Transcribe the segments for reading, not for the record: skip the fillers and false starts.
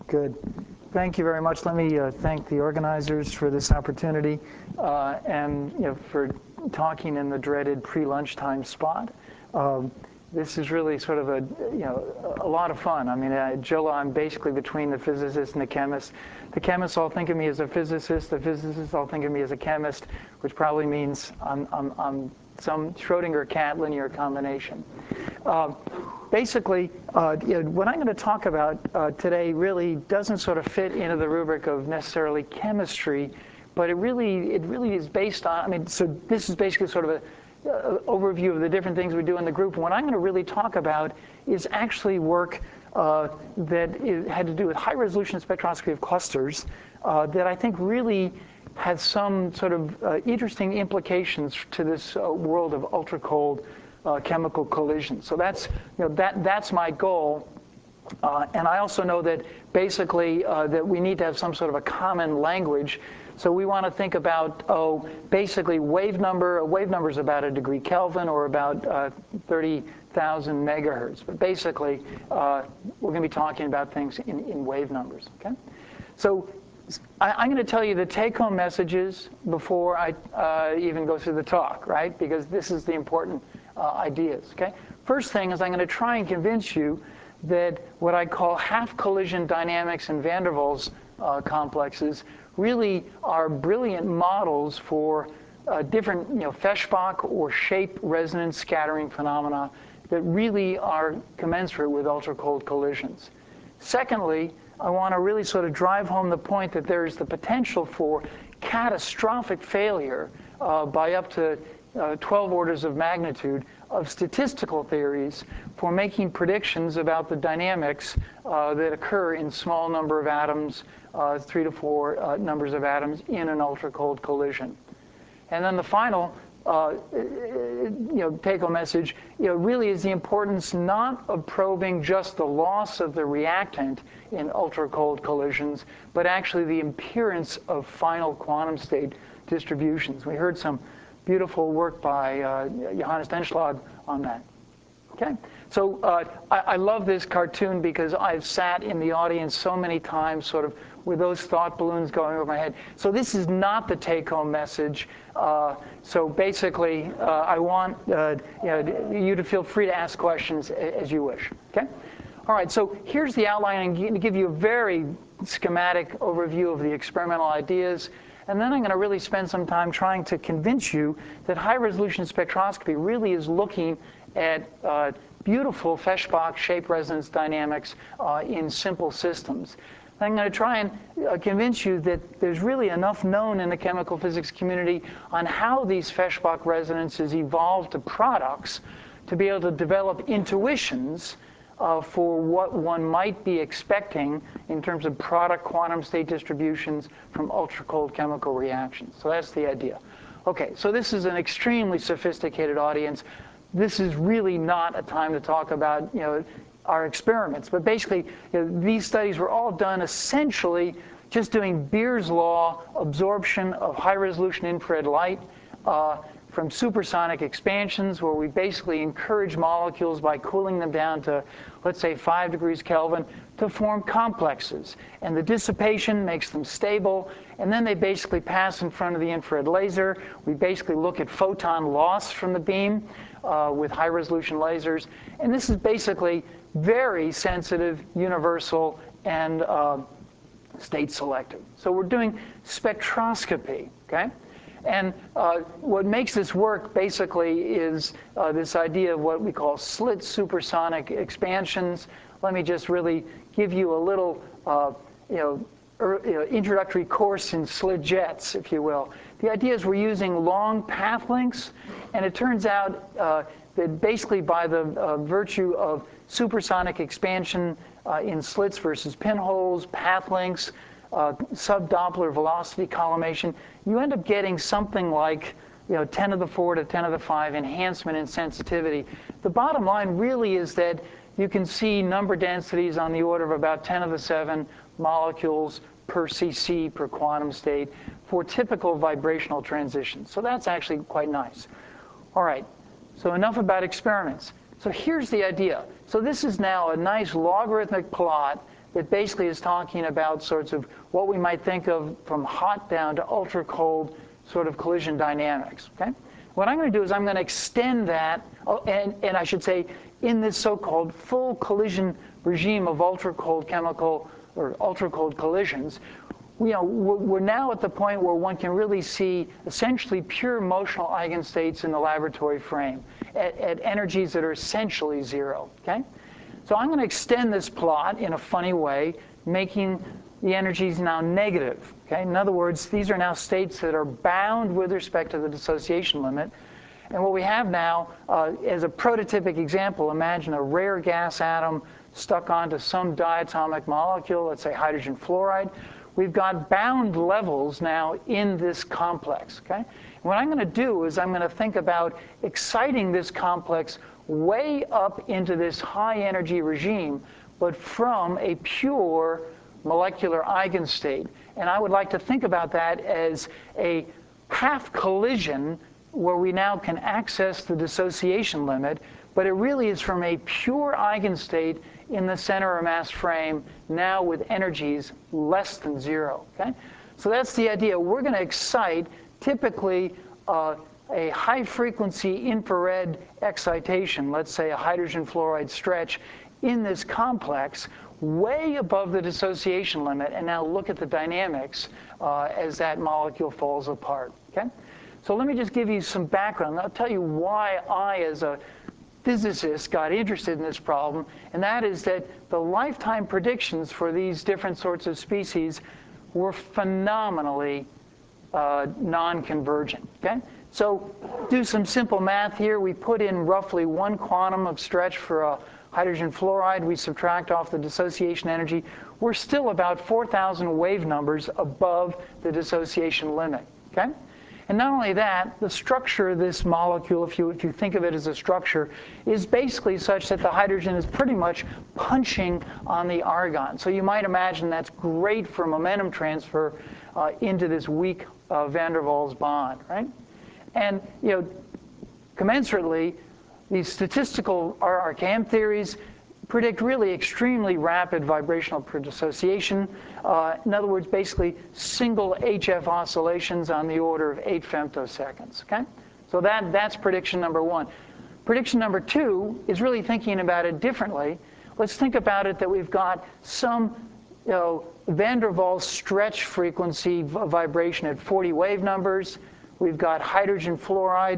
Good. Thank you very much. Let me thank the organizers for this opportunity and for talking in the dreaded pre-lunchtime spot. This is really sort of a lot of fun. I mean, Jill, I'm basically between the physicist and the chemist. The chemists all think of me as a physicist. The physicists all think of me as a chemist, which probably means I'm some Schrodinger cat linear combination. Basically, what I'm going to talk about today really doesn't sort of fit into the rubric of necessarily chemistry, but it really is based on, I mean, so this is basically sort of a overview of the different things we do in the group. And what I'm going to really talk about is actually work that had to do with high-resolution spectroscopy of clusters that I think really has some sort of interesting implications to this world of ultra-cold chemical collisions. So that's my goal. And I also know that basically that we need to have some sort of a common language. So we want to think about, basically wave number. A wave number is about 1 degree Kelvin or about 30,000 megahertz. But basically, we're going to be talking about things in wave numbers. Okay? So I'm going to tell you the take-home messages before I even go through the talk, right? Because this is the important ideas. Okay? First thing is I'm going to try and convince you that what I call half-collision dynamics and van der Waals complexes really are brilliant models for different Feshbach or shape resonance scattering phenomena that really are commensurate with ultra-cold collisions. Secondly, I want to really sort of drive home the point that there is the potential for catastrophic failure by up to 12 orders of magnitude of statistical theories for making predictions about the dynamics that occur in small number of atoms, 3 to 4 numbers of atoms in an ultra-cold collision. And then the final take-home message really is the importance not of probing just the loss of the reactant in ultra-cold collisions, but actually the appearance of final quantum state distributions. We heard some beautiful work by Johannes Denschlag on that. Okay, so I love this cartoon because I've sat in the audience so many times sort of with those thought balloons going over my head. So this is not the take-home message. So basically, I want you to feel free to ask questions as you wish. Okay? All right, so here's the outline. I'm going to give you a very schematic overview of the experimental ideas. And then I'm going to really spend some time trying to convince you that high-resolution spectroscopy really is looking at beautiful Feshbach shape resonance dynamics in simple systems. I'm going to try and convince you that there's really enough known in the chemical physics community on how these Feshbach resonances evolve to products to be able to develop intuitions for what one might be expecting in terms of product quantum state distributions from ultra-cold chemical reactions. So that's the idea. Okay, so this is an extremely sophisticated audience. This is really not a time to talk about our experiments. But basically, these studies were all done essentially just doing Beer's law absorption of high-resolution infrared light from supersonic expansions, where we basically encourage molecules by cooling them down to, let's say, 5 degrees Kelvin to form complexes. And the dissipation makes them stable. And then they basically pass in front of the infrared laser. We basically look at photon loss from the beam with high-resolution lasers. And this is basically very sensitive, universal, and state selective. So we're doing spectroscopy, okay? And what makes this work basically is this idea of what we call slit supersonic expansions. Let me just really give you a little introductory course in slit jets, if you will. The idea is we're using long path lengths, and it turns out that basically by the virtue of supersonic expansion in slits versus pinholes, path lengths, sub-Doppler velocity collimation, you end up getting something like 10 to the 4 to 10 to the 5 enhancement in sensitivity. The bottom line really is that you can see number densities on the order of about 10 to the 7 molecules per cc per quantum state for typical vibrational transitions. So that's actually quite nice. All right, so enough about experiments. So here's the idea. So this is now a nice logarithmic plot that basically is talking about sorts of what we might think of from hot down to ultra cold sort of collision dynamics. Okay? What I'm going to do is I'm going to extend that, and I should say, in this so-called full collision regime of ultra cold chemical or ultra cold collisions, we're now at the point where one can really see essentially pure motional eigenstates in the laboratory frame at energies that are essentially zero. Okay? So I'm going to extend this plot in a funny way, making the energies now negative. Okay? In other words, these are now states that are bound with respect to the dissociation limit. And what we have now, as a prototypic example, imagine a rare gas atom stuck onto some diatomic molecule, let's say hydrogen fluoride. We've got bound levels now in this complex. Okay? And what I'm going to do is I'm going to think about exciting this complex way up into this high energy regime, but from a pure molecular eigenstate. And I would like to think about that as a half collision where we now can access the dissociation limit, but it really is from a pure eigenstate in the center of mass frame, now with energies less than zero. Okay? So that's the idea. We're going to excite typically a high-frequency infrared excitation, let's say a hydrogen fluoride stretch, in this complex way above the dissociation limit, and now look at the dynamics as that molecule falls apart. Okay? So let me just give you some background. I'll tell you why I, as a physicist, got interested in this problem, and that is that the lifetime predictions for these different sorts of species were phenomenally non-convergent. Okay? So do some simple math here. We put in roughly 1 quantum of stretch for a hydrogen fluoride. We subtract off the dissociation energy. We're still about 4,000 wave numbers above the dissociation limit. Okay? And not only that, the structure of this molecule, if you think of it as a structure, is basically such that the hydrogen is pretty much punching on the argon. So you might imagine that's great for momentum transfer into this weak van der Waals bond, right? And commensurately, these statistical RKM theories predict really extremely rapid vibrational dissociation. In other words, basically single HF oscillations on the order of 8 femtoseconds. Okay? So that's prediction number 1. Prediction number 2 is really thinking about it differently. Let's think about it that we've got some van der Waals stretch frequency vibration at 40 wave numbers. We've got hydrogen fluoride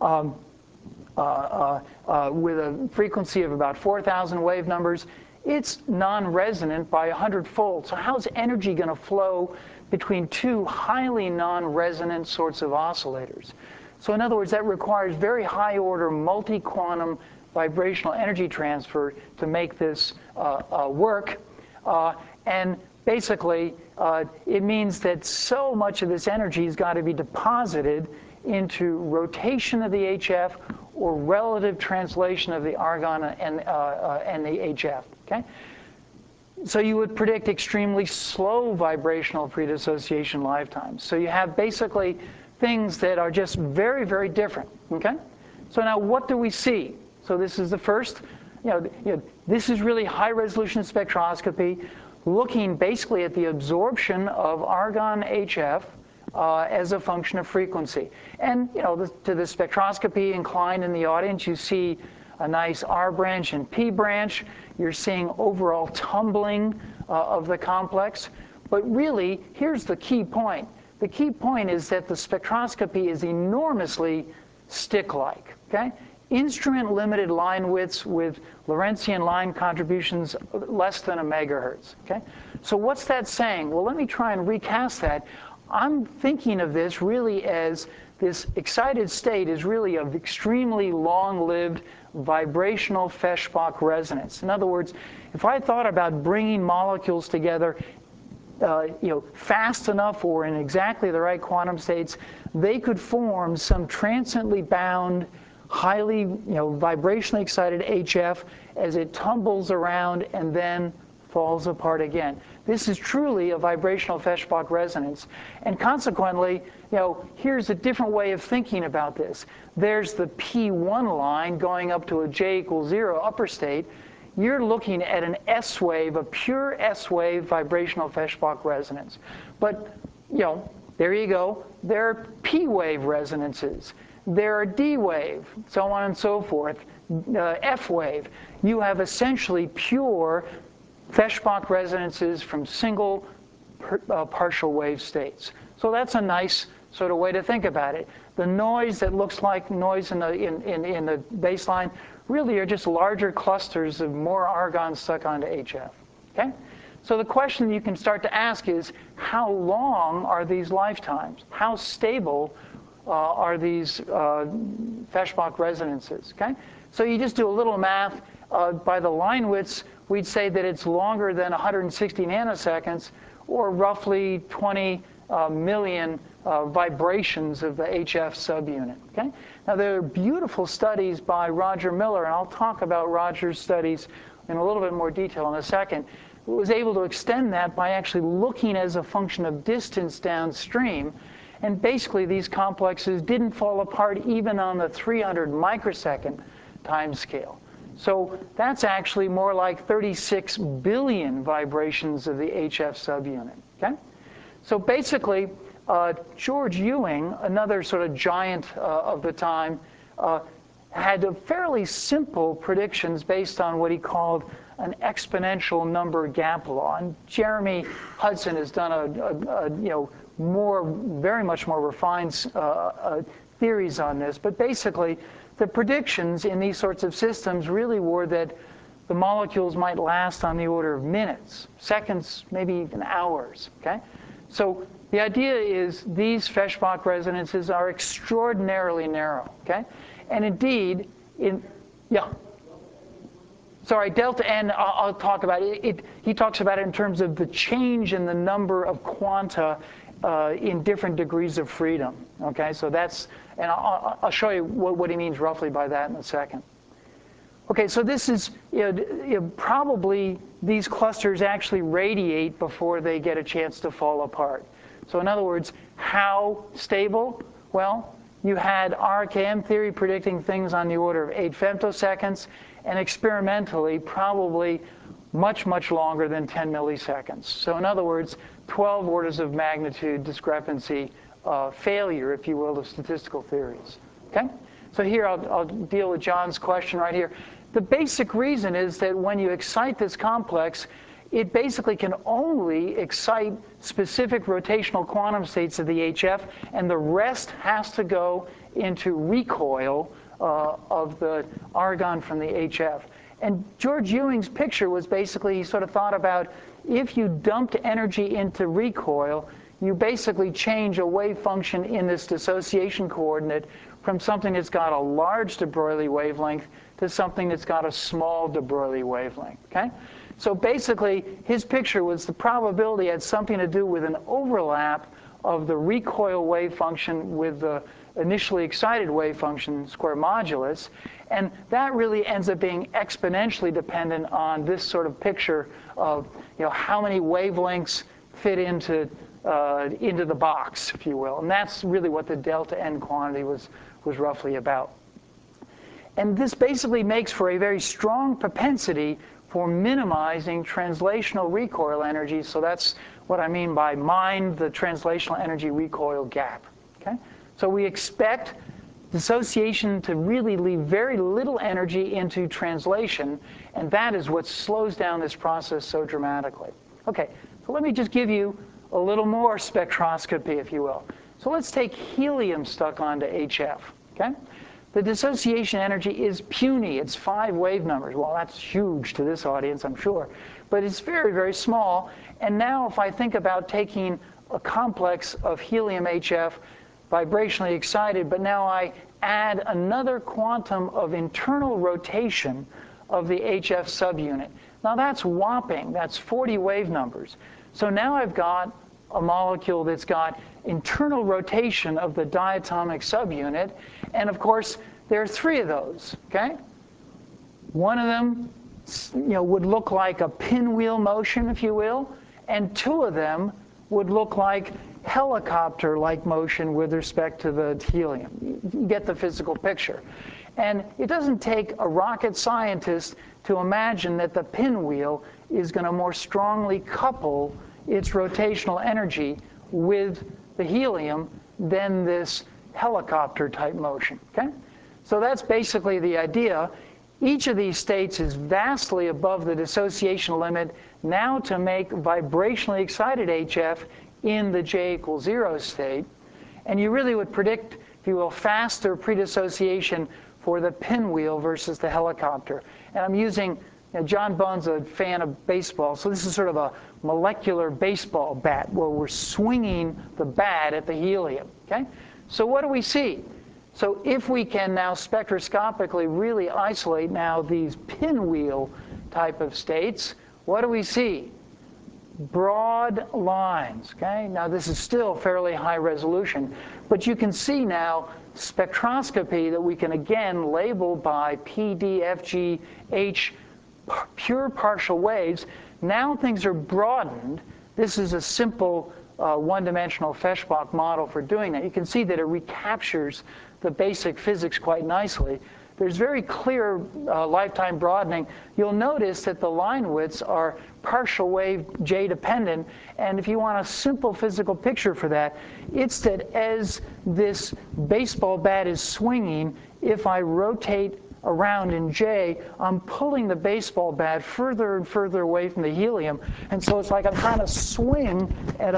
with a frequency of about 4,000 wave numbers. It's non-resonant by 100-fold. So how's energy going to flow between two highly non-resonant sorts of oscillators? So in other words, that requires very high-order multi-quantum vibrational energy transfer to make this work. And basically, it means that so much of this energy has got to be deposited into rotation of the HF or relative translation of the argon and the HF. Okay? So you would predict extremely slow vibrational predissociation lifetimes. So you have basically things that are just very, very different. Okay? So now what do we see? So this is the first. This is really high-resolution spectroscopy, looking basically at the absorption of argon HF as a function of frequency. And to the spectroscopy inclined in the audience, you see a nice R branch and P branch. You're seeing overall tumbling of the complex. But really, here's the key point. The key point is that the spectroscopy is enormously stick-like. Okay? Instrument-limited line widths with Lorentzian line contributions less than 1 megahertz. Okay? So what's that saying? Well, let me try and recast that. I'm thinking of this really as this excited state is really of extremely long-lived vibrational Feshbach resonance. In other words, if I thought about bringing molecules together fast enough or in exactly the right quantum states, they could form some transiently bound, highly vibrationally excited HF as it tumbles around and then falls apart again. This is truly a vibrational Feshbach resonance. And consequently, here's a different way of thinking about this. There's the P1 line going up to a J equals 0 upper state. you're looking at an S wave, a pure S wave vibrational Feshbach resonance. But, there you go. There are P wave resonances. There are D wave, so on and so forth, F wave. You have essentially pure Feshbach resonances from single partial wave states. So that's a nice sort of way to think about it. The noise that looks like noise in the baseline really are just larger clusters of more argon stuck onto HF. Okay? So the question you can start to ask is, how long are these lifetimes? How stable are these Feshbach resonances? Okay? So you just do a little math. By the line widths, we'd say that it's longer than 160 nanoseconds, or roughly 20 million vibrations of the HF subunit. Okay? Now, there are beautiful studies by Roger Miller, and I'll talk about Roger's studies in a little bit more detail in a second, who was able to extend that by actually looking as a function of distance downstream. And basically, these complexes didn't fall apart even on the 300 microsecond time scale. So that's actually more like 36 billion vibrations of the HF subunit. Okay? So basically, George Ewing, another sort of giant of the time, had fairly simple predictions based on what he called an exponential number gap law. And Jeremy Hudson has done very much more refined theories on this. But basically, the predictions in these sorts of systems really were that the molecules might last on the order of minutes, seconds, maybe even hours. Okay? So the idea is these Feshbach resonances are extraordinarily narrow. Okay? And indeed, sorry, delta N, I'll talk about it. He talks about it in terms of the change in the number of quanta in different degrees of freedom. Okay, so that's, and I'll show you what he means roughly by that in a second. Okay, so this is, probably these clusters actually radiate before they get a chance to fall apart. So in other words, how stable? Well, you had RKM theory predicting things on the order of 8 femtoseconds, and experimentally, probably much, much longer than 10 milliseconds. So in other words, 12 orders of magnitude discrepancy failure, if you will, of statistical theories. Okay? So here I'll deal with John's question right here. The basic reason is that when you excite this complex, it basically can only excite specific rotational quantum states of the HF, and the rest has to go into recoil of the argon from the HF. And George Ewing's picture was basically, he sort of thought about, if you dumped energy into recoil, you basically change a wave function in this dissociation coordinate from something that's got a large de Broglie wavelength to something that's got a small de Broglie wavelength. Okay? So basically, his picture was the probability had something to do with an overlap of the recoil wave function with the initially excited wave function square modulus, and that really ends up being exponentially dependent on this sort of picture of how many wavelengths fit into the box, if you will, and that's really what the delta N quantity was roughly about. And this basically makes for a very strong propensity for minimizing translational recoil energy. So that's what I mean by mind the translational energy recoil gap. Okay? So we expect dissociation to really leave very little energy into translation, and that is what slows down this process so dramatically. Okay, so let me just give you a little more spectroscopy, if you will. So let's take helium stuck onto HF. Okay? The dissociation energy is puny. It's 5 wave numbers. Well, that's huge to this audience, I'm sure. But it's very, very small. And now if I think about taking a complex of helium HF, vibrationally excited, but now I add another quantum of internal rotation of the HF subunit. Now that's whopping. That's 40 wave numbers. So now I've got a molecule that's got internal rotation of the diatomic subunit, and of course there are 3 of those. Okay, one of them, would look like a pinwheel motion, if you will, and 2 of them would look like helicopter-like motion with respect to the helium. You get the physical picture. And it doesn't take a rocket scientist to imagine that the pinwheel is going to more strongly couple its rotational energy with the helium than this helicopter-type motion, okay? So that's basically the idea. Each of these states is vastly above the dissociation limit now to make vibrationally excited HF in the J = 0 state. And you really would predict, if you will, faster predissociation for the pinwheel versus the helicopter. And I'm using, John Bone's a fan of baseball, so this is sort of a molecular baseball bat where we're swinging the bat at the helium, okay? So what do we see? So if we can now spectroscopically really isolate now these pinwheel type of states, what do we see? Broad lines, okay? Now this is still fairly high resolution, but you can see now spectroscopy that we can again label by P, D, F, G, H, pure partial waves. Now things are broadened. This is a simple one-dimensional Feshbach model for doing that. You can see that it recaptures the basic physics quite nicely. There's very clear lifetime broadening. You'll notice that the line widths are partial wave J dependent. And if you want a simple physical picture for that, it's that as this baseball bat is swinging, if I rotate around in J, I'm pulling the baseball bat further and further away from the helium. And so it's like I'm trying to swing at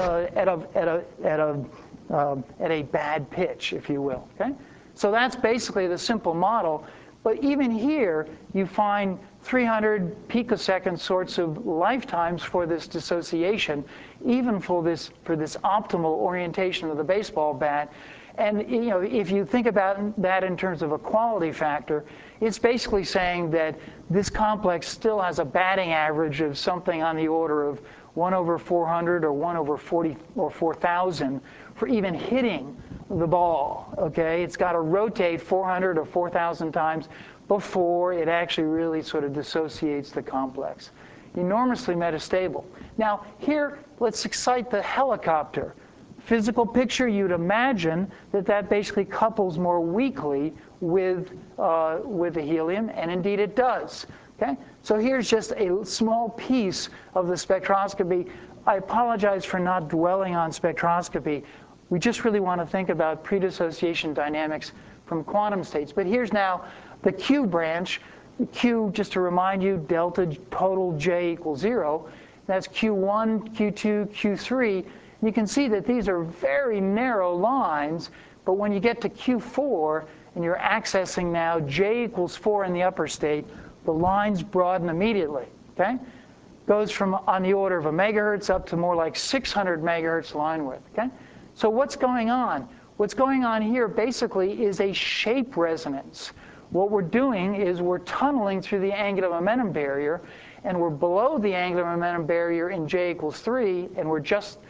a bad pitch, if you will, okay? So that's basically the simple model. But even here, you find 300 picosecond sorts of lifetimes for this dissociation, even for this optimal orientation of the baseball bat. And if you think about that in terms of a quality factor, it's basically saying that this complex still has a batting average of something on the order of 1/400 or 1/40 or 4,000 for even hitting the ball, okay? It's got to rotate 400 or 4,000 times before it actually really sort of dissociates the complex. Enormously metastable. Now here, let's excite the helicopter. Physical picture, you'd imagine that basically couples more weakly with the helium, and indeed it does. Okay? So here's just a small piece of the spectroscopy. I apologize for not dwelling on spectroscopy. We just really want to think about predissociation dynamics from quantum states. But here's now the Q branch. Q, just to remind you, delta total J = 0. That's Q1, Q2, Q3. You can see that these are very narrow lines, but when you get to Q4 and you're accessing now J = 4 in the upper state, the lines broaden immediately, okay? Goes from on the order of a megahertz up to more like 600 megahertz line width, okay? So what's going on? What's going on here basically is a shape resonance. What we're doing is we're tunneling through the angular momentum barrier, and we're below the angular momentum barrier in J = 3, and we're just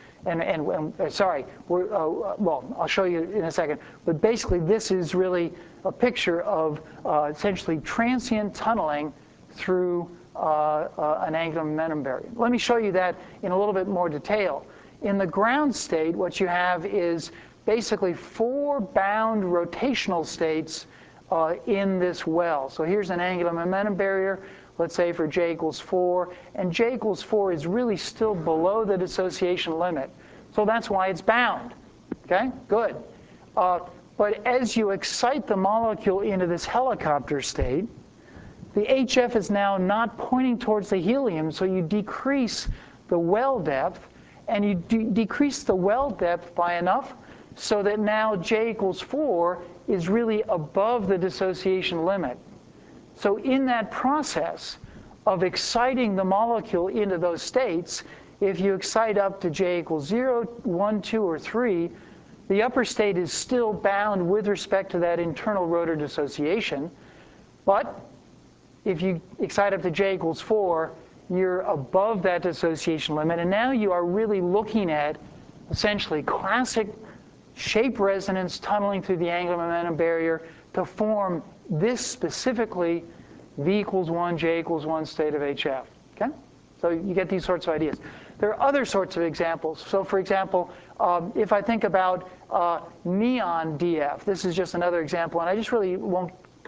well, I'll show you in a second. But basically, this is really a picture of essentially transient tunneling through an angular momentum barrier. Let me show you that in a little bit more detail. In the ground state, what you have is basically 4 bound rotational states in this well. So here's an angular momentum barrier, let's say for J = 4, and J = 4 is really still below the dissociation limit. So that's why it's bound, okay? Good. But as you excite the molecule into this helicopter state, the HF is now not pointing towards the helium, so you decrease the well depth, and you decrease the well depth by enough so that now J = 4 is really above the dissociation limit. So in that process of exciting the molecule into those states, if you excite up to J = 0, 1, 2, or 3, the upper state is still bound with respect to that internal rotor dissociation. But if you excite up to J = 4, you're above that dissociation limit. And now you are really looking at essentially classic shape resonance tunneling through the angular momentum barrier to form this specifically V = 1, J = 1 state of HF. Okay? So you get these sorts of ideas. There are other sorts of examples. So for example, if I think about neon DF, this is just another example, and I just really won't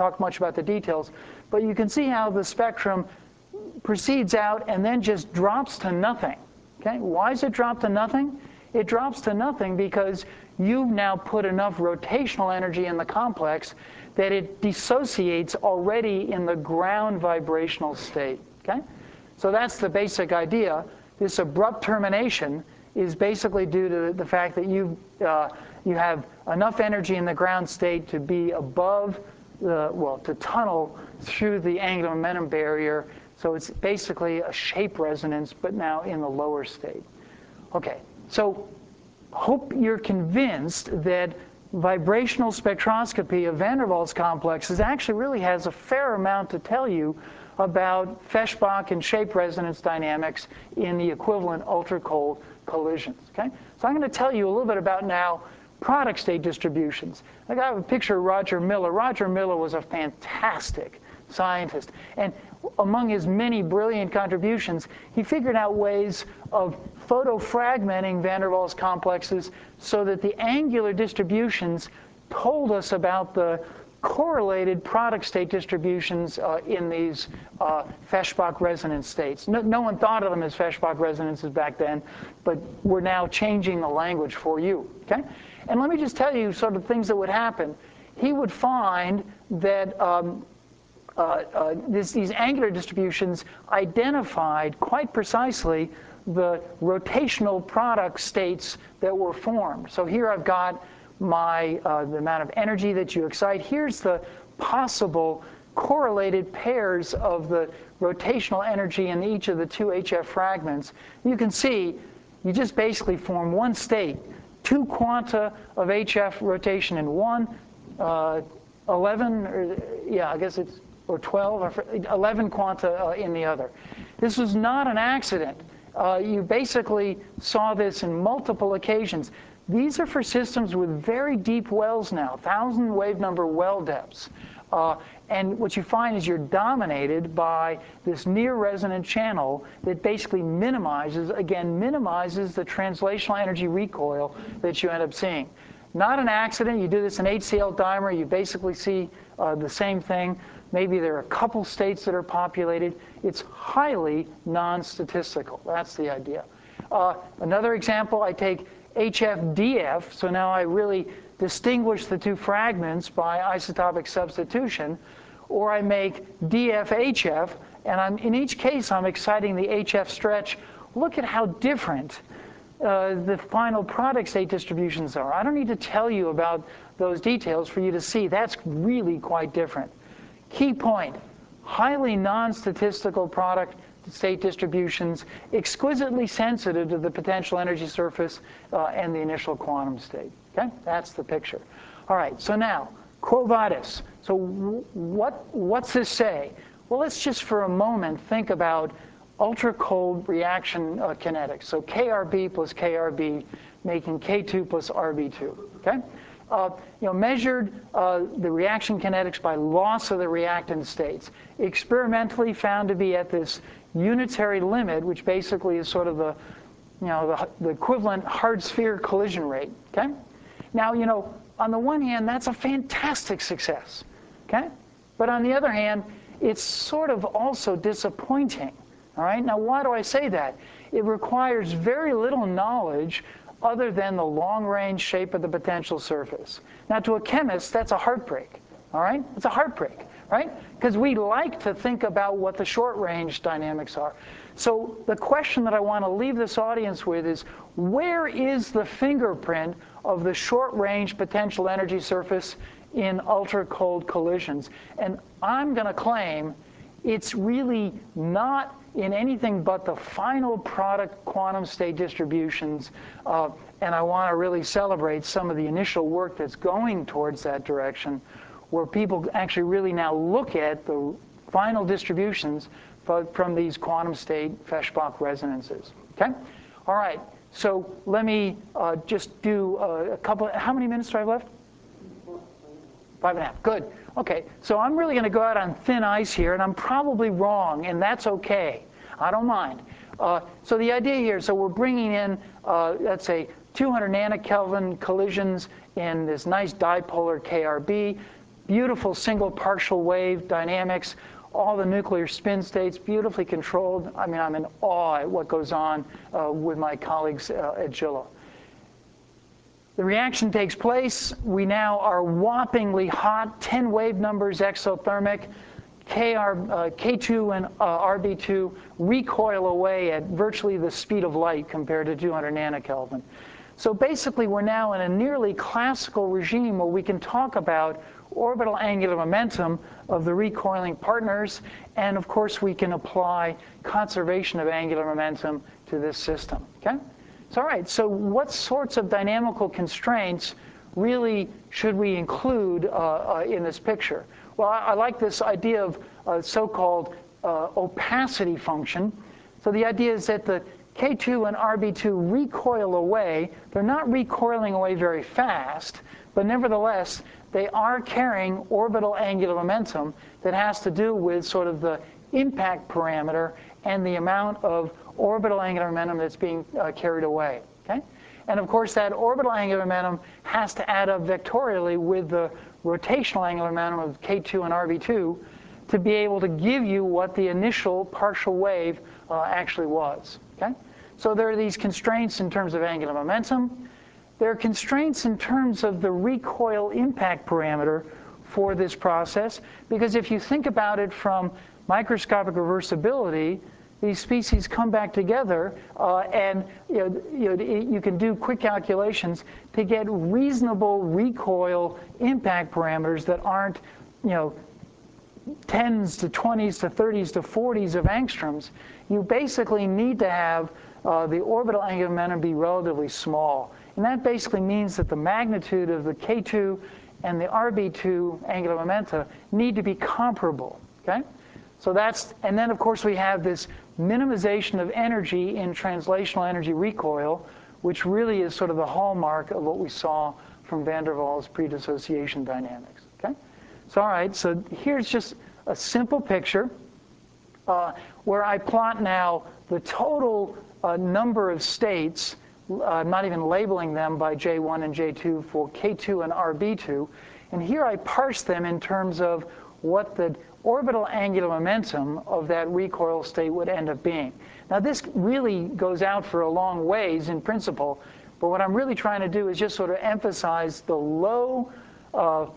talk much about the details, but you can see how the spectrum proceeds out and then just drops to nothing. Okay? Why does it drop to nothing? It drops to nothing because you've now put enough rotational energy in the complex that it dissociates already in the ground vibrational state. Okay? So that's the basic idea. This abrupt termination is basically due to the fact that you have enough energy in the ground state to be above to tunnel through the angular momentum barrier. So it's basically a shape resonance, but now in the lower state. Okay, so hope you're convinced that vibrational spectroscopy of van der Waals complexes actually really has a fair amount to tell you about Feshbach and shape resonance dynamics in the equivalent ultra-cold collisions. Okay? So I'm going to tell you a little bit about now product state distributions. I got a picture of Roger Miller. Roger Miller was a fantastic scientist. And among his many brilliant contributions, he figured out ways of photofragmenting van der Waals complexes so that the angular distributions told us about the correlated product state distributions in these Feshbach resonance states. No one thought of them as Feshbach resonances back then, but we're now changing the language for you. Okay? And let me just tell you sort of things that would happen. He would find that these angular distributions identified quite precisely the rotational product states that were formed. So here I've got the amount of energy that you excite. Here's the possible correlated pairs of the rotational energy in each of the two HF fragments. You can see you just basically form one state, 2 quanta of HF rotation in one, 11, or 12, or 11 quanta in the other. This was not an accident. You basically saw this in multiple occasions. These are for systems with very deep wells now, 1,000 wave number well depths. And what you find is you're dominated by this near resonant channel that basically minimizes the translational energy recoil that you end up seeing. Not an accident. You do this in HCl dimer, you basically see the same thing. Maybe there are a couple states that are populated. It's highly non-statistical. That's the idea. Another example, I take HFDF, so now I really distinguish the two fragments by isotopic substitution, or I make DFHF, and in each case I'm exciting the HF stretch. Look at how different the final product state distributions are. I don't need to tell you about those details for you to see that's really quite different. Key point, highly non-statistical product state distributions, exquisitely sensitive to the potential energy surface and the initial quantum state. Okay, that's the picture. All right, so now, Quo Vadis. So what's this say? Well, let's just for a moment think about ultra-cold reaction kinetics. So KRB plus KRB making K2 plus RB2. Okay? Measured the reaction kinetics by loss of the reactant states. Experimentally found to be at this unitary limit, which basically is sort of the equivalent hard sphere collision rate. Okay? Now, on the one hand, that's a fantastic success. Okay? But on the other hand, it's sort of also disappointing. All right? Now, why do I say that? It requires very little knowledge other than the long-range shape of the potential surface. Now, to a chemist, that's a heartbreak. All right? It's a heartbreak, right? Because we like to think about what the short-range dynamics are. So the question that I want to leave this audience with is, where is the fingerprint of the short-range potential energy surface in ultra-cold collisions? And I'm going to claim it's really not in anything but the final product quantum state distributions. And I want to really celebrate some of the initial work that's going towards that direction, where people actually really now look at the final distributions from these quantum state Feshbach resonances. Okay? All right. So let me just do a couple. How many minutes do I have left? 5.5. Good. Okay. So I'm really going to go out on thin ice here, and I'm probably wrong, and that's okay. I don't mind. So the idea here, so we're bringing in, let's say, 200 nanokelvin collisions in this nice dipolar KRB. beautiful single partial wave dynamics, all the nuclear spin states beautifully controlled. I mean, I'm in awe at what goes on with my colleagues at JILA. The reaction takes place. We now are whoppingly hot, 10 wave numbers exothermic. K2 and RB2 recoil away at virtually the speed of light compared to 200 nanokelvin. So basically, we're now in a nearly classical regime where we can talk about orbital angular momentum of the recoiling partners, and of course, we can apply conservation of angular momentum to this system. Okay? So all right, so what sorts of dynamical constraints really should we include in this picture? Well, I like this idea of so-called opacity function. So the idea is that the K2 and RB2 recoil away. They're not recoiling away very fast, but nevertheless, they are carrying orbital angular momentum that has to do with sort of the impact parameter and the amount of orbital angular momentum that's being carried away. Okay? And of course, that orbital angular momentum has to add up vectorially with the rotational angular momentum of K2 and RB2 to be able to give you what the initial partial wave actually was. Okay? So there are these constraints in terms of angular momentum. There are constraints in terms of the recoil impact parameter for this process, because if you think about it from microscopic reversibility, these species come back together, and you can do quick calculations to get reasonable recoil impact parameters that aren't, 10s to 20s to 30s to 40s of angstroms. You basically need to have the orbital angular momentum be relatively small. And that basically means that the magnitude of the K2 and the RB2 angular momenta need to be comparable. Okay? So that's, and then of course we have this minimization of energy in translational energy recoil, which really is sort of the hallmark of what we saw from van der Waals predissociation dynamics. Okay? So all right, so here's just a simple picture where I plot now the total number of states. I'm not even labeling them by J1 and J2 for K2 and RB2. And here I parse them in terms of what the orbital angular momentum of that recoil state would end up being. Now, this really goes out for a long ways in principle, but what I'm really trying to do is just sort of emphasize the low the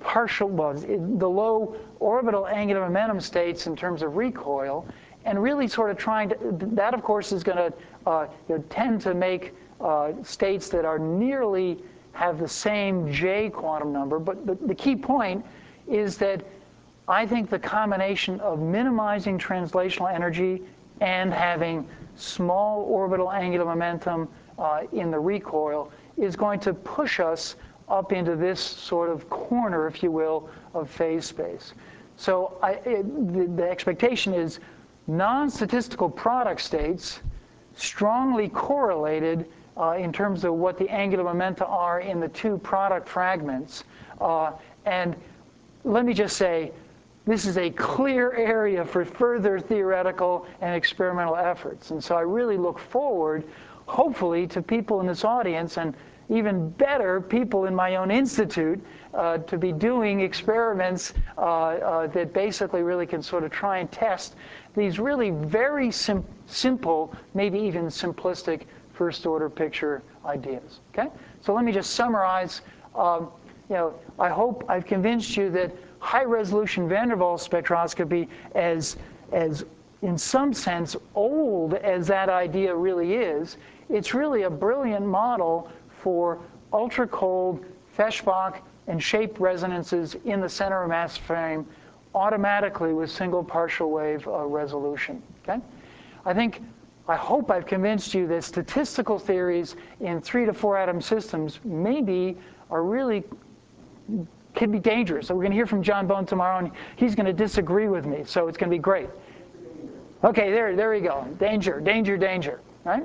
low orbital angular momentum states in terms of recoil, and really sort of trying to, that of course is going to tend to make states that are nearly have the same J quantum number. But the key point is that I think the combination of minimizing translational energy and having small orbital angular momentum in the recoil is going to push us up into this sort of corner, if you will, of phase space. So the expectation is non-statistical product states strongly correlated in terms of what the angular momenta are in the two product fragments. And let me just say, this is a clear area for further theoretical and experimental efforts. And so I really look forward, hopefully, to people in this audience, and even better, people in my own institute, to be doing experiments that basically really can sort of try and test these really very simple, maybe even simplistic first-order picture ideas. Okay? So let me just summarize. I hope I've convinced you that high-resolution van der Waals spectroscopy, as in some sense old as that idea really is, it's really a brilliant model for ultra-cold Feshbach and shape resonances in the center of mass frame automatically with single partial wave resolution. Okay? I hope I've convinced you that statistical theories in 3 to 4 atom systems maybe are really can be dangerous. So we're going to hear from John Bone tomorrow, and he's going to disagree with me. So it's going to be great. Okay, there we go. Danger, danger, danger. Right?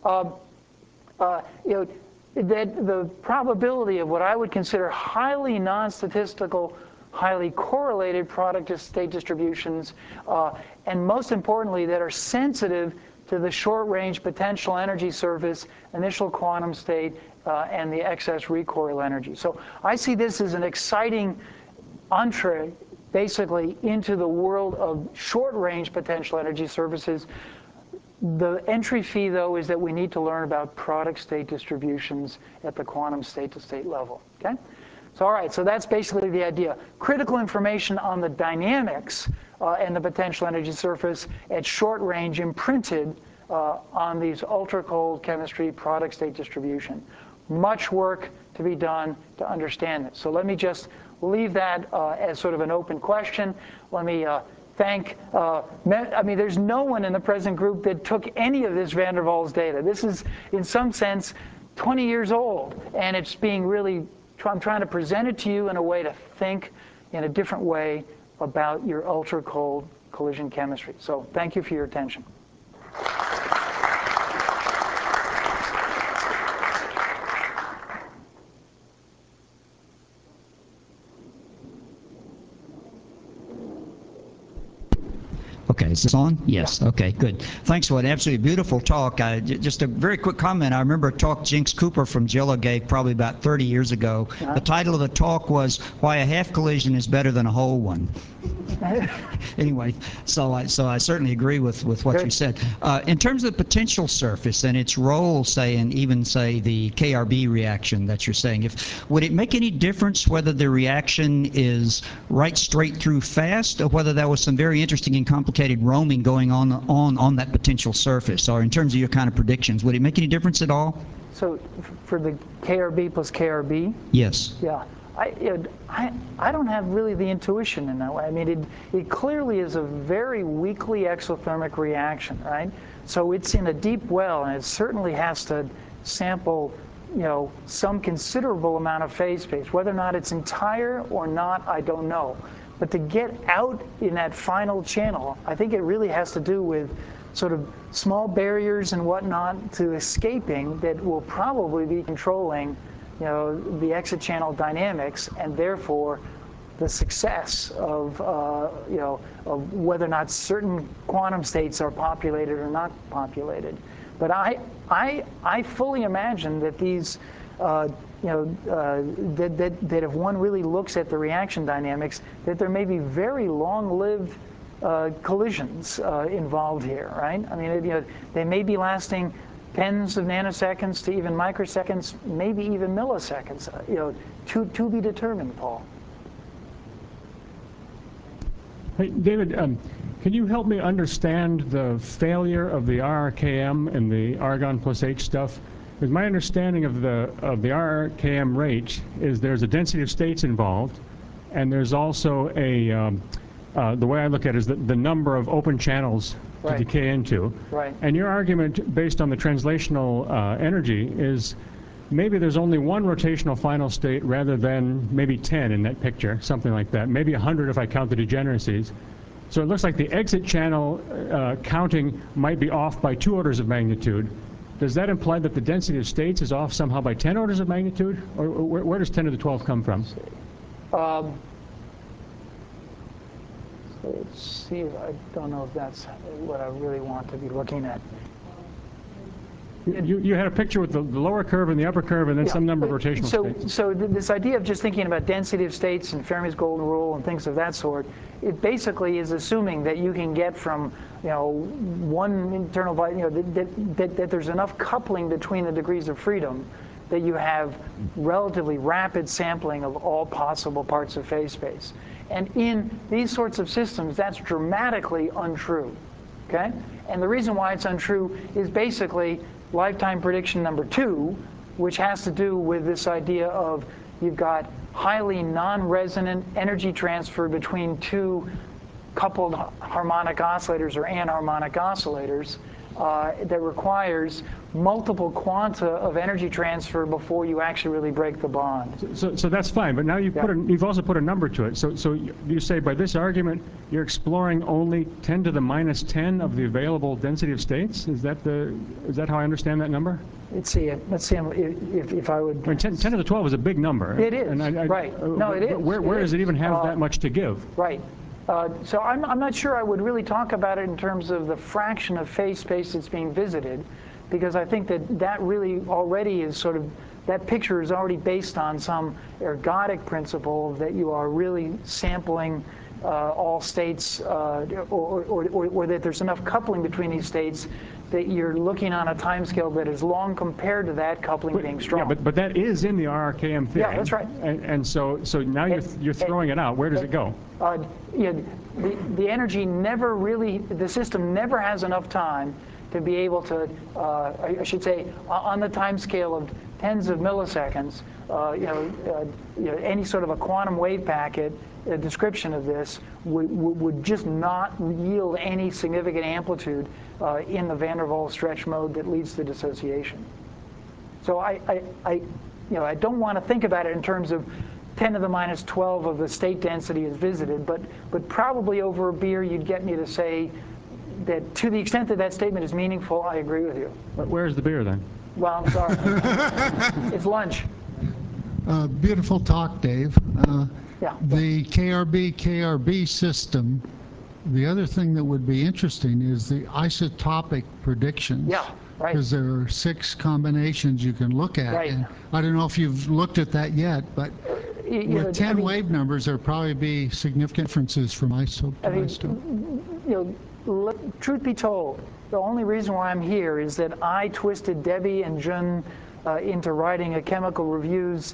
That the probability of what I would consider highly non-statistical, highly correlated product state distributions, and most importantly, that are sensitive to the short-range potential energy surface, initial quantum state, and the excess recoil energy. So I see this as an exciting entree basically into the world of short-range potential energy surfaces. The entry fee, though, is that we need to learn about product state distributions at the quantum state-to-state level, okay? So, all right, so that's basically the idea. Critical information on the dynamics and the potential energy surface at short range imprinted on these ultra-cold chemistry product state distribution. Much work to be done to understand it. So let me just leave that as sort of an open question. Let me thank, I mean, there's no one in the present group that took any of this van der Waals data. This is, in some sense, 20 years old, and it's being really, I'm trying to present it to you in a way to think in a different way about your ultra-cold collision chemistry. So thank you for your attention. Okay, is this on? Yes. Yeah. Okay, good. Thanks for an absolutely beautiful talk. Just a very quick comment. I remember a talk Jinx Cooper from JILA gave probably about 30 years ago. The title of the talk was "Why a Half Collision is Better Than a Whole One." Anyway, so I certainly agree with what you said. In terms of the potential surface and its role, say, in even, say, the KRB reaction that you're saying, would it make any difference whether the reaction is right straight through fast or whether there was some very interesting and complicated roaming going on that potential surface? Or in terms of your kind of predictions, would it make any difference at all? So for the KRB plus KRB? Yes. Yeah. I don't have really the intuition in that way. I mean, it clearly is a very weakly exothermic reaction, right? So it's in a deep well, and it certainly has to sample, you know, some considerable amount of phase space. Whether or not it's entire or not, I don't know. But to get out in that final channel, I think it really has to do with sort of small barriers and whatnot to escaping that will probably be controlling, you know, the exit channel dynamics, and therefore the success of, you know, of whether or not certain quantum states are populated or not populated. But I fully imagine that these, you know, that if one really looks at the reaction dynamics, that there may be very long-lived collisions involved here, right? I mean, you know, they may be lasting tens of nanoseconds to even microseconds, maybe even milliseconds, you know, to be determined, Paul. Hey, David, can you help me understand the failure of the RRKM and the argon plus H stuff? Because my understanding of the RRKM rate is there's a density of states involved, and there's also a the way I look at it is the number of open channels to decay into. Right. And your argument based on the translational energy is maybe there's only one rotational final state rather than maybe 10 in that picture, something like that. Maybe 100 if I count the degeneracies. So it looks like the exit channel counting might be off by 2 orders of magnitude. Does that imply that the density of states is off somehow by 10 orders of magnitude? Or where does 10 to the 12 come from? So let's see. I don't know if that's what I really want to be looking at. You had a picture with the lower curve and the upper curve and then some number of rotational states. So this idea of just thinking about density of states and Fermi's golden rule and things of that sort, it basically is assuming that you can get from, you know, one internal, you know, that there's enough coupling between the degrees of freedom that you have relatively rapid sampling of all possible parts of phase space. And in these sorts of systems, that's dramatically untrue, okay? And the reason why it's untrue is basically lifetime prediction number 2, which has to do with this idea of you've got highly non-resonant energy transfer between 2 coupled harmonic oscillators or anharmonic oscillators that requires multiple quanta of energy transfer before you actually really break the bond. So that's fine, but now you've also put a number to it. So you say by this argument you're exploring only 10 to the minus 10 of the available density of states? Is that how I understand that number? Let's see if I would. I mean, 10 to the 12 is a big number. It is, right. No, it is. Where does it even have that much to give? Right. So I'm not sure I would really talk about it in terms of the fraction of phase space that's being visited, because I think that really already is sort of that picture is already based on some ergodic principle that you are really sampling all states, or that there's enough coupling between these states that you're looking on a timescale that is long compared to that coupling being strong. Yeah, but that is in the RRKM theory. Yeah, that's right. And so now you're throwing it out. Where does it go? The energy never really, the system never has enough time to be able to, I should say, on the time scale of tens of milliseconds, any sort of a quantum wave packet description of this would just not yield any significant amplitude in the van der Waals stretch mode that leads to dissociation. So I don't want to think about it in terms of 10 to the minus 12 of the state density is visited, but probably over a beer you'd get me to say that to the extent that that statement is meaningful, I agree with you. But where's the beer then? Well, I'm sorry. It's lunch. Beautiful talk, Dave. Yeah. The KRB system, the other thing that would be interesting is the isotopic predictions. Yeah, right. Because there are 6 combinations you can look at. Right. And I don't know if you've looked at that yet, but with 10 wave numbers, there'll probably be significant differences from isotope to isotope. Truth be told, the only reason why I'm here is that I twisted Debbie and Jun into writing a chemical reviews,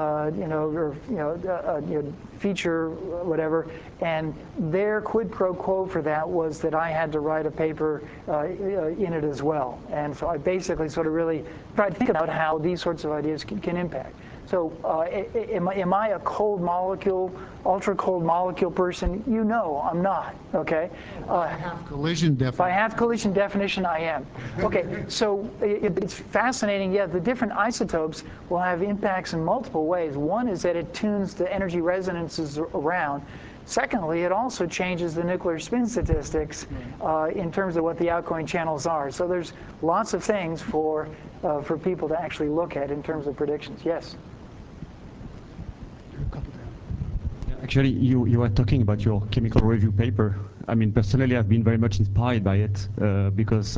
feature, whatever, and their quid pro quo for that was that I had to write a paper in it as well. And so I basically sort of really tried to think about how these sorts of ideas can impact. So am I a cold molecule, ultra cold molecule person? You know I'm not, okay? I have collision definition. If I have collision definition, I am. Okay, so it's fascinating. Yeah, the different isotopes will have impacts in multiple ways. One is that it tunes the energy resonances around. Secondly, it also changes the nuclear spin statistics in terms of what the outgoing channels are. So there's lots of things for people to actually look at in terms of predictions. Yes? Actually, you were talking about your chemical review paper. I mean, personally, I've been very much inspired by it because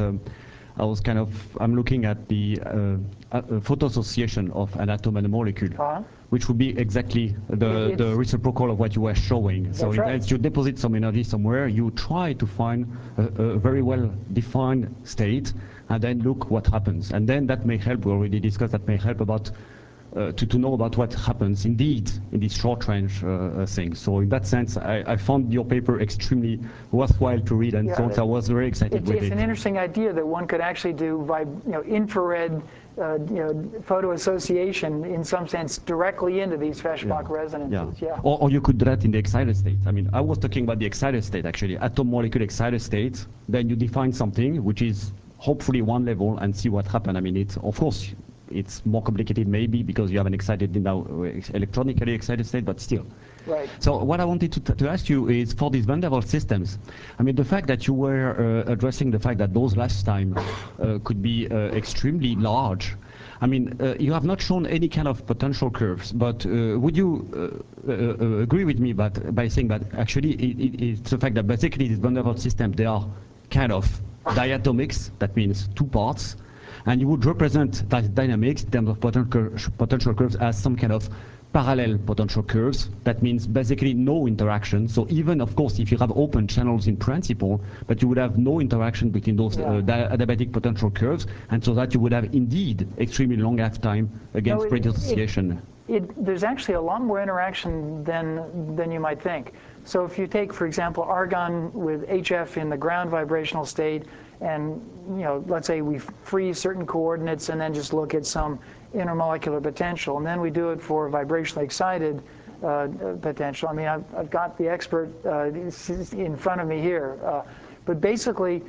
I'm looking at the photo association of an atom and a molecule, which would be exactly the reciprocal of what you were showing. So as you deposit some energy somewhere, you try to find a very well-defined state, and then look what happens. And then that may help, we already discussed, that may help about to know about what happens indeed in these short-range things. So in that sense, I found your paper extremely worthwhile to read, and so I was very excited with it. It's an interesting idea that one could actually do by infrared photo association in some sense directly into these Feshbach resonances. Yeah. Or you could do that in the excited state. I mean, I was talking about the excited state actually, atom molecule excited state. Then you define something which is hopefully one level and see what happens. I mean, it's of course. It's more complicated maybe because you have an excited now electronically excited state, but still. Right. So what I wanted to ask you is for these van der Waals systems, I mean the fact that you were addressing the fact that those last time could be extremely large. I mean, you have not shown any kind of potential curves, but would you agree with me by saying that actually it's the fact that basically these van der Waals systems, they are kind of diatomics, that means 2 parts, and you would represent that dynamics in terms of potential curves as some kind of parallel potential curves. That means basically no interaction. So even, of course, if you have open channels in principle, but you would have no interaction between those adiabatic potential curves, and so that you would have indeed extremely long lifetime against pre-dissociation. There's actually a lot more interaction than you might think. So if you take, for example, argon with HF in the ground vibrational state, and let's say we freeze certain coordinates and then just look at some intermolecular potential, and then we do it for vibrationally excited potential. I mean, I've got the expert in front of me here, but basically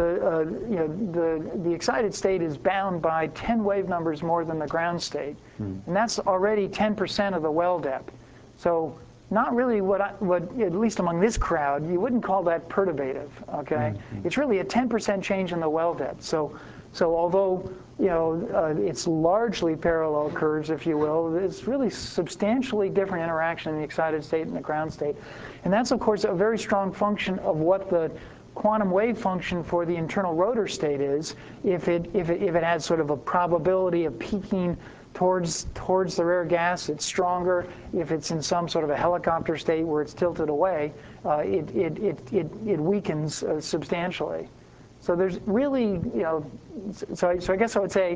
the excited state is bound by 10 wave numbers more than the ground state, and that's already 10% of the well depth. So not really what at least among this crowd, you wouldn't call that perturbative, okay? It's really a 10% change in the well depth. So although, it's largely parallel curves, if you will, it's really substantially different interaction in the excited state and the ground state. And that's, of course, a very strong function of what the quantum wave function for the internal rotor state is, if it has sort of a probability of peaking towards the rare gas, it's stronger. If it's in some sort of a helicopter state where it's tilted away, it weakens substantially. So there's really, so I guess I would say,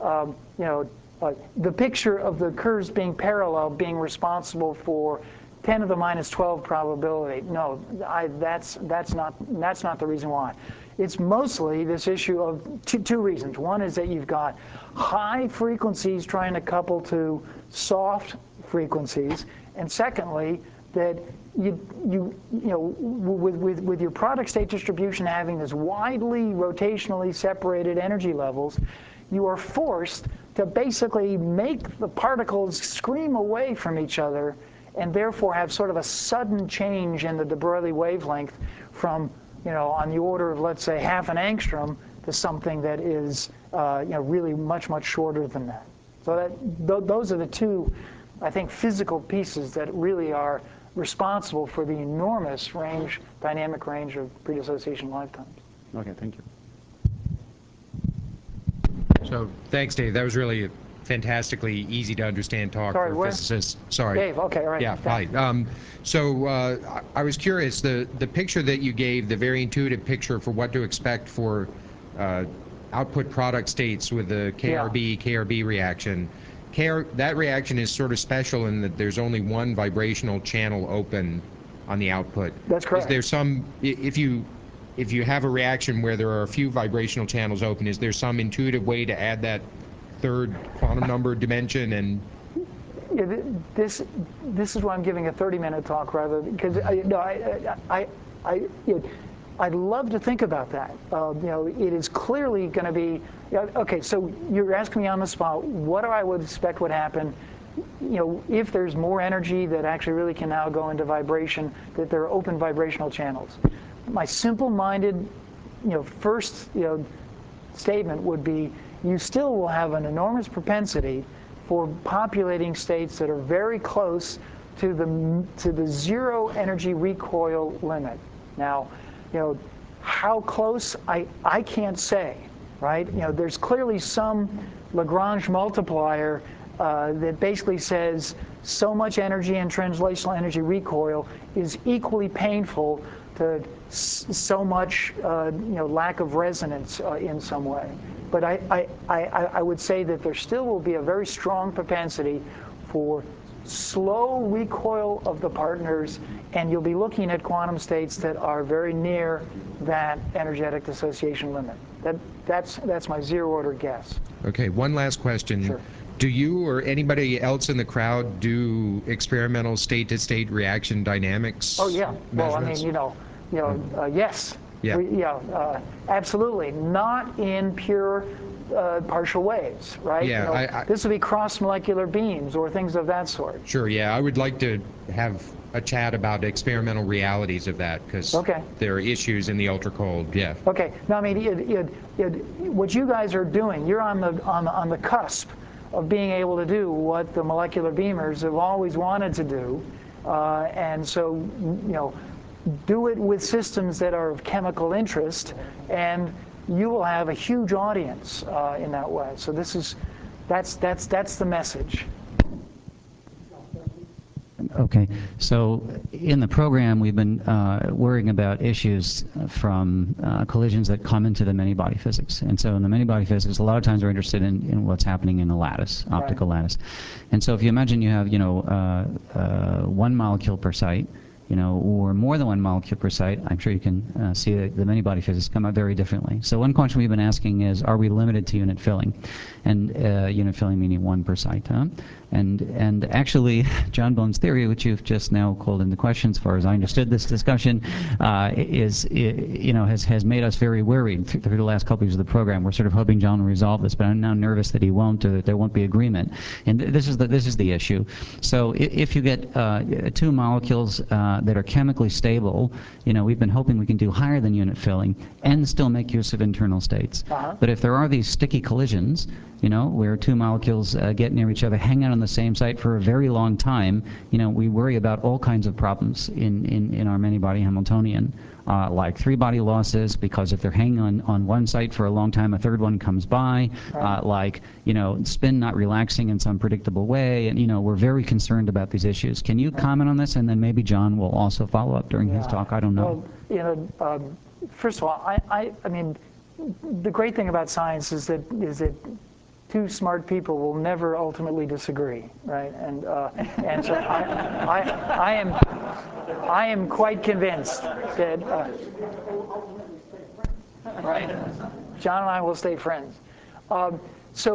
the picture of the curves being parallel being responsible for 10 to the minus 12 probability. No, that's not the reason why. It's mostly this issue of two reasons. One is that you've got high frequencies trying to couple to soft frequencies, and secondly, that with your product state distribution having this widely rotationally separated energy levels, you are forced to basically make the particles scream away from each other, and therefore have sort of a sudden change in the de Broglie wavelength from, on the order of, let's say, half an angstrom to something that is, really much, much shorter than that. So those are the two, I think, physical pieces that really are responsible for the enormous dynamic range of predissociation lifetimes. Okay, thank you. So thanks, Dave. That was really a fantastically easy to understand talk Sorry, for physicists. Sorry. Dave, okay, all right. Yeah, hi. I was curious, the picture that you gave, the very intuitive picture for what to expect for output product states with the KRB reaction. That reaction is sort of special in that there's only one vibrational channel open on the output. That's correct. Is there some, if you have a reaction where there are a few vibrational channels open, is there some intuitive way to add that third quantum number dimension? And this is why I'm giving a 30-minute talk rather, because I'd love to think about that. It is clearly going to be, okay, so you're asking me on the spot, what I would expect would happen, if there's more energy that actually really can now go into vibration, that there are open vibrational channels. My simple-minded, first, statement would be, you still will have an enormous propensity for populating states that are very close to the zero energy recoil limit. Now, how close, I can't say, right? There's clearly some Lagrange multiplier that basically says so much energy and translational energy recoil is equally painful to so much lack of resonance in some way. But I would say that there still will be a very strong propensity for slow recoil of the partners, and you'll be looking at quantum states that are very near that energetic dissociation limit. That's my zero-order guess. Okay, one last question. Sure. Do you or anybody else in the crowd do experimental state-to-state reaction dynamics? Oh yeah. Well, I mean, yes. Yeah. Absolutely. Not in pure partial waves, right? Yeah. This would be cross-molecular beams or things of that sort. Sure. Yeah. I would like to have a chat about experimental realities of that, because there are issues in the ultra-cold. Yeah. Okay. Now, I mean, what you guys are doing, you're on the cusp of being able to do what the molecular beamers have always wanted to do, and so do it with systems that are of chemical interest, and you will have a huge audience in that way. So that's the message. Okay, so in the program we've been worrying about issues from collisions that come into the many-body physics. And so in the many-body physics, a lot of times we're interested in what's happening in the lattice, optical lattice. And so if you imagine you have, 1 molecule per site, or more than 1 molecule per site, I'm sure you can see that the many-body physics come out very differently. So one question we've been asking is, are we limited to unit filling? And unit filling meaning 1 per site. And actually, John Bone's theory, which you've just now called into question, as far as I understood this discussion, has made us very worried through the last couple years of the program. We're sort of hoping John will resolve this, but I'm now nervous that he won't, or that there won't be agreement. And this is the issue. So if you get 2 molecules that are chemically stable, we've been hoping we can do higher than unit filling and still make use of internal states. But if there are these sticky collisions, where 2 molecules get near each other, hang out on the same site for a very long time, we worry about all kinds of problems in our many-body Hamiltonian. like 3-body losses, because if they're hanging on one site for a long time, a third one comes by, like, spin not relaxing in some predictable way, and, we're very concerned about these issues. Can you comment on this, and then maybe John will also follow up during his talk? I don't know. Well, first of all, I mean, the great thing about science is that two smart people will never ultimately disagree, right? And so I am quite convinced that right, John and I will stay friends. So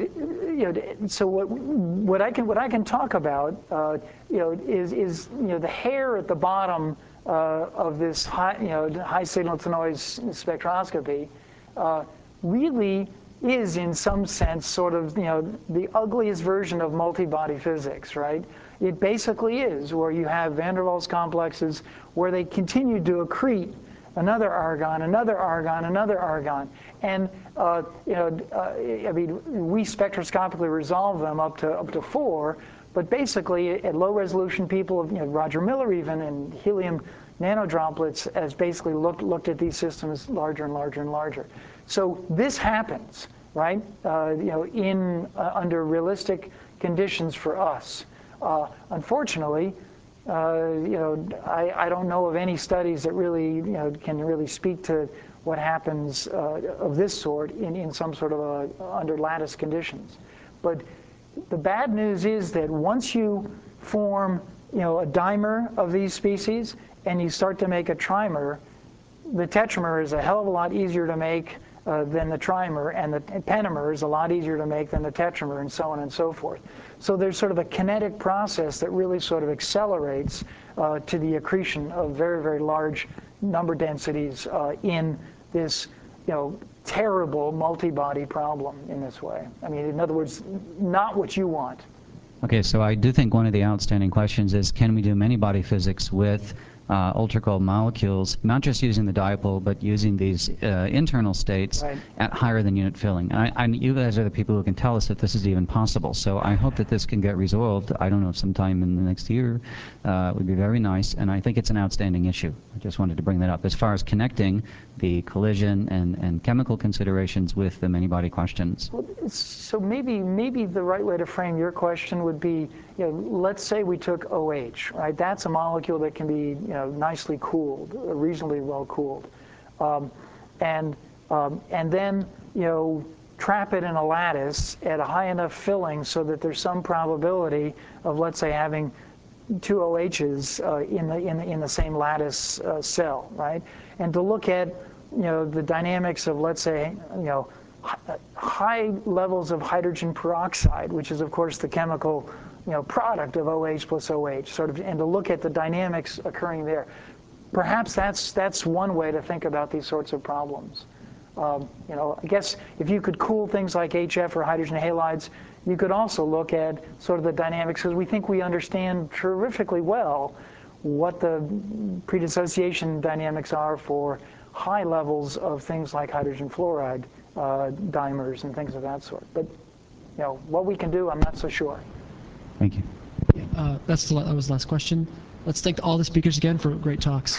what I can talk about is the hair at the bottom of this high signal to noise spectroscopy really is in some sense sort of the ugliest version of multi-body physics, right? It basically is, where you have van der Waals complexes where they continue to accrete another argon, another argon, another argon, and I mean, we spectroscopically resolve them up to 4, but basically at low resolution, people, Roger Miller even, and helium nanodroplets has basically looked at these systems larger and larger and larger. So this happens, right? Under realistic conditions for us. Unfortunately, I don't know of any studies that really can really speak to what happens of this sort in some sort of under lattice conditions. But the bad news is that once you form a dimer of these species and you start to make a trimer, the tetramer is a hell of a lot easier to make than the trimer, and the pentamer is a lot easier to make than the tetramer, and so on and so forth. So there's sort of a kinetic process that really sort of accelerates to the accretion of very, very large number densities in this, terrible multi-body problem in this way. I mean, in other words, not what you want. Okay, so I do think one of the outstanding questions is, can we do many-body physics with ultra-cold molecules, not just using the dipole, but using these internal states at higher than unit filling? And you guys are the people who can tell us if this is even possible. So I hope that this can get resolved. I don't know, sometime in the next year would be very nice. And I think it's an outstanding issue. I just wanted to bring that up. As far as connecting the collision and chemical considerations with the many-body questions. Well, so maybe the right way to frame your question would be, let's say we took OH, right? That's a molecule that can be nicely cooled, reasonably well cooled, and then trap it in a lattice at a high enough filling so that there's some probability of, let's say, having 2 OHs in the same lattice cell, right? And to look at the dynamics of, let's say, high levels of hydrogen peroxide, which is of course the chemical product of OH plus OH, sort of, and to look at the dynamics occurring there. Perhaps that's one way to think about these sorts of problems. I guess if you could cool things like HF or hydrogen halides, you could also look at sort of the dynamics, because we think we understand terrifically well what the predissociation dynamics are for high levels of things like hydrogen fluoride dimers and things of that sort. But what we can do, I'm not so sure. Thank you. That was the last question. Let's thank all the speakers again for great talks.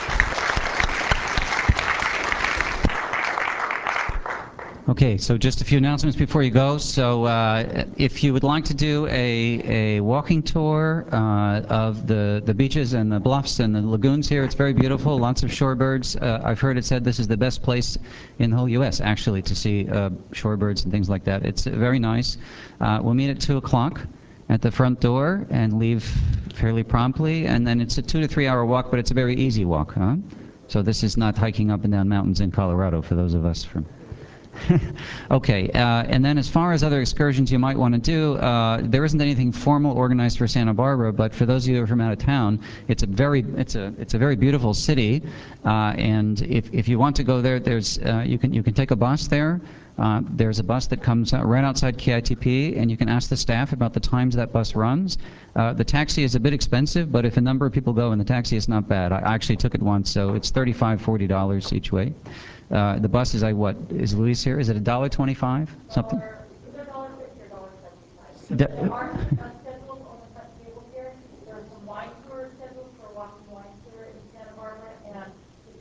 Okay, so just a few announcements before you go. So if you would like to do a walking tour of the beaches and the bluffs and the lagoons here, it's very beautiful, lots of shorebirds. I've heard it said this is the best place in the whole U.S. actually to see shorebirds and things like that. It's very nice. We'll meet at 2 o'clock at the front door and leave fairly promptly, and then it's a 2 to 3 hour walk, but it's a very easy walk, huh? So this is not hiking up and down mountains in Colorado for those of us from okay, and then as far as other excursions you might want to do, there isn't anything formal organized for Santa Barbara, but for those of you who are from out of town, it's a very beautiful city, and if you want to go there, there's you can take a bus there. There's a bus that comes right outside KITP, and you can ask the staff about the times that bus runs. The taxi is a bit expensive, but if a number of people go in the taxi, it's not bad. I actually took it once, so it's $35, $40 each way. The bus is is Luis here? Is it $1.25 something? Either $1.50 or $1.75. There are schedules on the front table here. There are some wine tours scheduled for a walking wine tour in Santa Barbara, and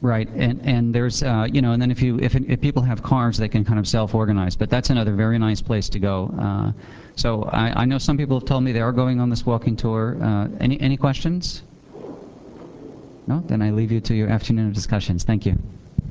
Right, and there's you know, and then if people have cars, they can kind of self-organize. But that's another very nice place to go. So I know some people have told me they are going on this walking tour. Any questions? No? Then I leave you to your afternoon of discussions. Thank you.